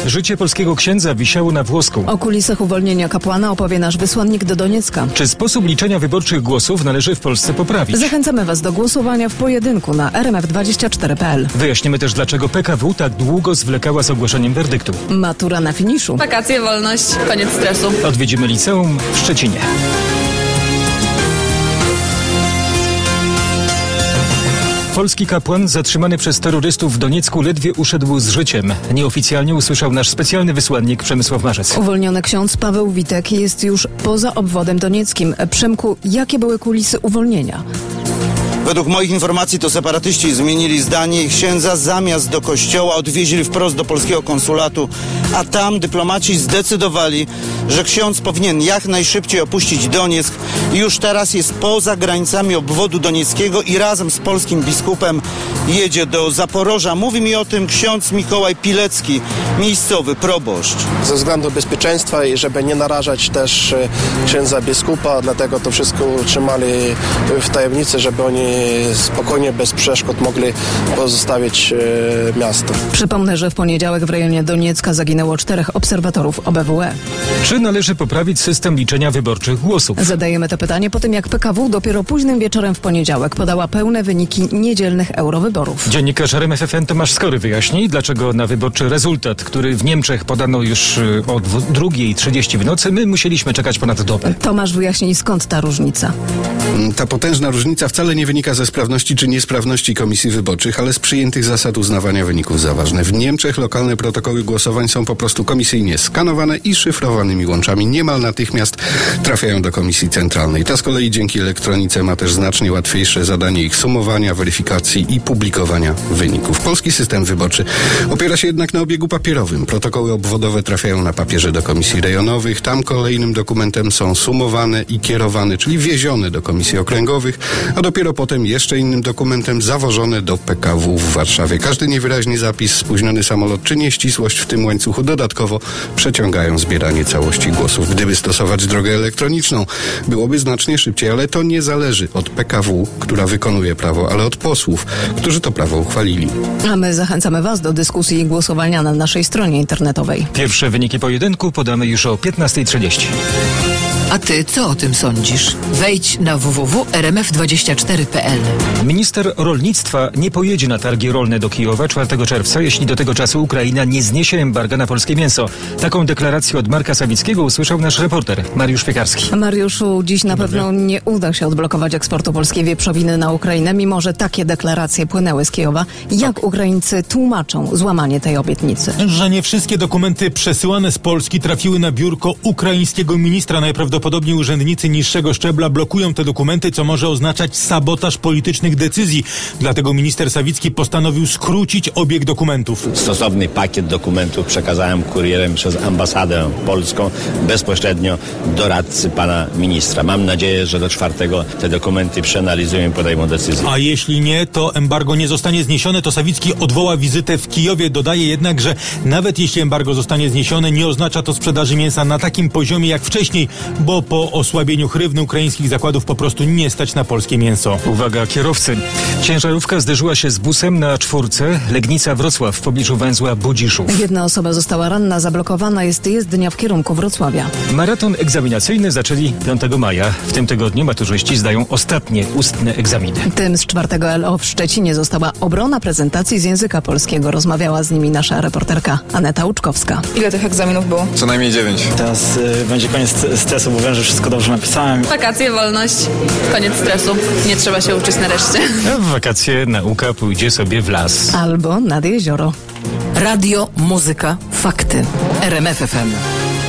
Życie polskiego księdza wisiało na włosku. O kulisach uwolnienia kapłana opowie nasz wysłannik do Doniecka. Czy sposób liczenia wyborczych głosów należy w Polsce poprawić? Zachęcamy Was do głosowania w pojedynku na rmf24.pl. Wyjaśnimy też, dlaczego PKW tak długo zwlekała z ogłoszeniem werdyktu. Matura na finiszu. Wakacje, wolność, koniec stresu. Odwiedzimy liceum w Szczecinie. Polski kapłan zatrzymany przez terrorystów w Doniecku ledwie uszedł z życiem. Nieoficjalnie usłyszał nasz specjalny wysłannik Przemysław Marzec. Uwolniony ksiądz Paweł Witek jest już poza obwodem donieckim. Przemku, jakie były kulisy uwolnienia? Według moich informacji to separatyści zmienili zdanie i księdza zamiast do kościoła odwieźli wprost do polskiego konsulatu, a tam dyplomaci zdecydowali, że ksiądz powinien jak najszybciej opuścić Donieck i już teraz jest poza granicami obwodu donieckiego i razem z polskim biskupem jedzie do Zaporoża. Mówi mi o tym ksiądz Mikołaj Pilecki, miejscowy proboszcz. Ze względu bezpieczeństwa i żeby nie narażać też księdza biskupa, dlatego to wszystko utrzymali w tajemnicy, żeby oni spokojnie, bez przeszkód mogli pozostawić miasto. Przypomnę, że w poniedziałek w rejonie Doniecka zaginęło 4 obserwatorów OBWE. Czy należy poprawić system liczenia wyborczych głosów? Zadajemy to pytanie po tym, jak PKW dopiero późnym wieczorem w poniedziałek podała pełne wyniki niedzielnych eurowyborów. Dziennikarz RMF FM Tomasz Skory wyjaśni, dlaczego na wyborczy rezultat, który w Niemczech podano już o 2:30 w nocy, my musieliśmy czekać ponad dobę. Tomasz wyjaśni, skąd ta różnica. Ta potężna różnica wcale nie wynika ze sprawności czy niesprawności komisji wyborczych, ale z przyjętych zasad uznawania wyników za ważne. W Niemczech lokalne protokoły głosowań są po prostu komisyjnie skanowane i szyfrowanymi łączami niemal natychmiast trafiają do komisji centralnej. Ta z kolei dzięki elektronice ma też znacznie łatwiejsze zadanie ich sumowania, weryfikacji i publikowania wyników. Polski system wyborczy opiera się jednak na obiegu papierowym. Protokoły obwodowe trafiają na papierze do komisji rejonowych. Tam kolejnym dokumentem są sumowane i kierowane, czyli wiezione do komisji okręgowych, a dopiero potem jeszcze innym dokumentem zawożone do PKW w Warszawie. Każdy niewyraźny zapis, spóźniony samolot czy nieścisłość w tym łańcuchu dodatkowo przeciągają zbieranie całości głosów. Gdyby stosować drogę elektroniczną, byłoby znacznie szybciej, ale to nie zależy od PKW, która wykonuje prawo, ale od posłów, którzy to prawo uchwalili. A my zachęcamy Was do dyskusji i głosowania na naszej stronie internetowej. Pierwsze wyniki pojedynku podamy już o 15:30. A ty co o tym sądzisz? Wejdź na www.rmf24.pl. Minister rolnictwa nie pojedzie na targi rolne do Kijowa 4 czerwca, jeśli do tego czasu Ukraina nie zniesie embarga na polskie mięso. Taką deklarację od Marka Sawickiego usłyszał nasz reporter Mariusz Piekarski. Mariuszu, dziś na pewno nie uda się odblokować eksportu polskiej wieprzowiny na Ukrainę, mimo że takie deklaracje płynęły z Kijowa. Jak Ukraińcy tłumaczą złamanie tej obietnicy? Że nie wszystkie dokumenty przesyłane z Polski trafiły na biurko ukraińskiego ministra. Najprawdopodobniej urzędnicy niższego szczebla blokują te dokumenty, co może oznaczać sabotaż politycznych decyzji. Dlatego minister Sawicki postanowił skrócić obieg dokumentów. Stosowny pakiet dokumentów przekazałem kurierem przez ambasadę polską bezpośrednio doradcy pana ministra. Mam nadzieję, że do 4 te dokumenty przeanalizują i podejmą decyzję. A jeśli nie, to embargo nie zostanie zniesione, to Sawicki odwoła wizytę w Kijowie. Dodaje jednak, że nawet jeśli embargo zostanie zniesione, nie oznacza to sprzedaży mięsa na takim poziomie jak wcześniej, bo po osłabieniu hrywny ukraińskich zakładów po prostu nie stać na polskie mięso. Uwaga kierowcy. Ciężarówka zderzyła się z busem na 4 Legnica-Wrocław w pobliżu węzła Budziszów. Jedna osoba została ranna, zablokowana jest jezdnia w kierunku Wrocławia. Maraton egzaminacyjny zaczęli 5 maja. W tym tygodniu maturzyści zdają ostatnie ustne egzaminy. Tym z 4 LO w Szczecinie została obrona prezentacji z języka polskiego. Rozmawiała z nimi nasza reporterka Aneta Łuczkowska. Ile tych egzaminów było? Co najmniej 9. Teraz będzie koniec stresu, bo wiem, że wszystko dobrze napisałem. Wakacje, wolność, koniec stresu. Nie trzeba się uczyć nareszcie. A w wakacje nauka pójdzie sobie w las. Albo nad jezioro. Radio, muzyka, fakty. RMF FM.